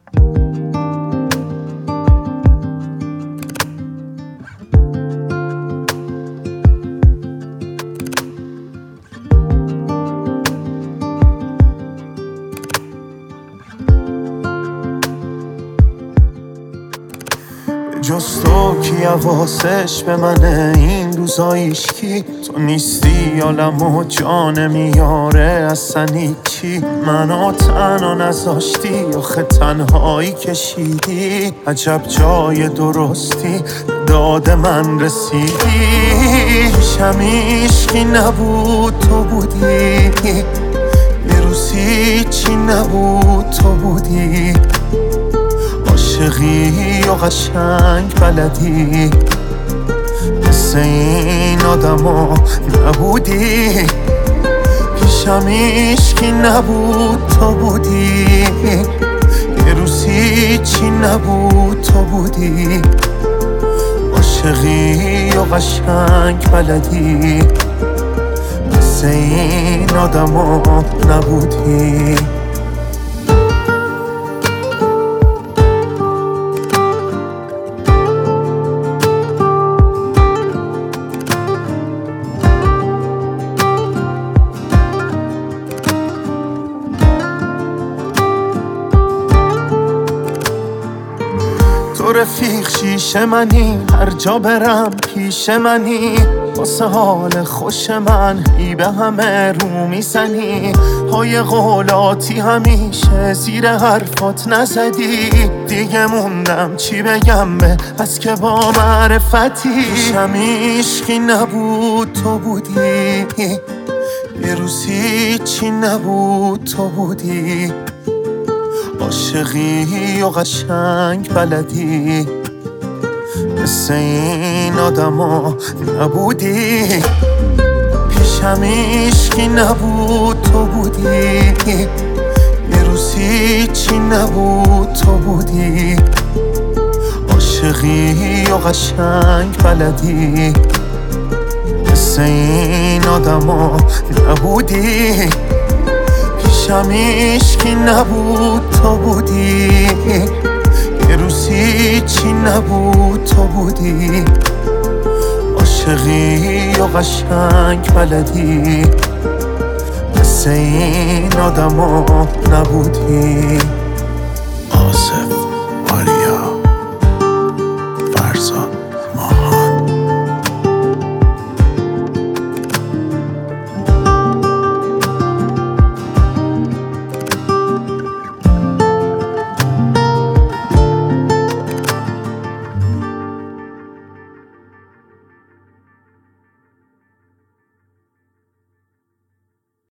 جز تو کی حواسش به منه این روزا هیچکی؟ تو نیستی عالم و جان میاره اصلا هیچی. منو تنها نذاشتی آخه تنهایی کشیدی. عجب جای درستی داد من رسیدی. پیشم هیچکی نبود تو بودی، یه روز هیچی نبود تو بودی. عاشقی و قشنگ بلدی، مثل این آدما نبودی. پیشم هیچکی نبود تو بودی، یه روز هیچی نبود تو بودی. عاشقی و قشنگ بلدی، مثل این آدما نبودی. تو رفیق شیشه منی، هر جا برم پیش منی. واسه حال خوش من ای به همه رو میزنی. پای قولاتی همیشه زیر حرفات نزدی. دیگه موندم چی بگم به از که با معرفتی. پیشم هیچکی نبود تو بودی، یه روز هیچی نبود تو بودی. عاشقی و قشنگ بلدی، مثل این آدما نبودی. پیشم هیچکی نبود تو بودی، یه روز هیچی نبود تو بودی. عاشقی و قشنگ بلدی، مثل این آدما نبودی. پیشم هیچکی نبود تو بودی، یه روز هیچی نبود تو بودی. عاشقی و قشنگ بلدی، مثل این آدما نبودی. آصف آریا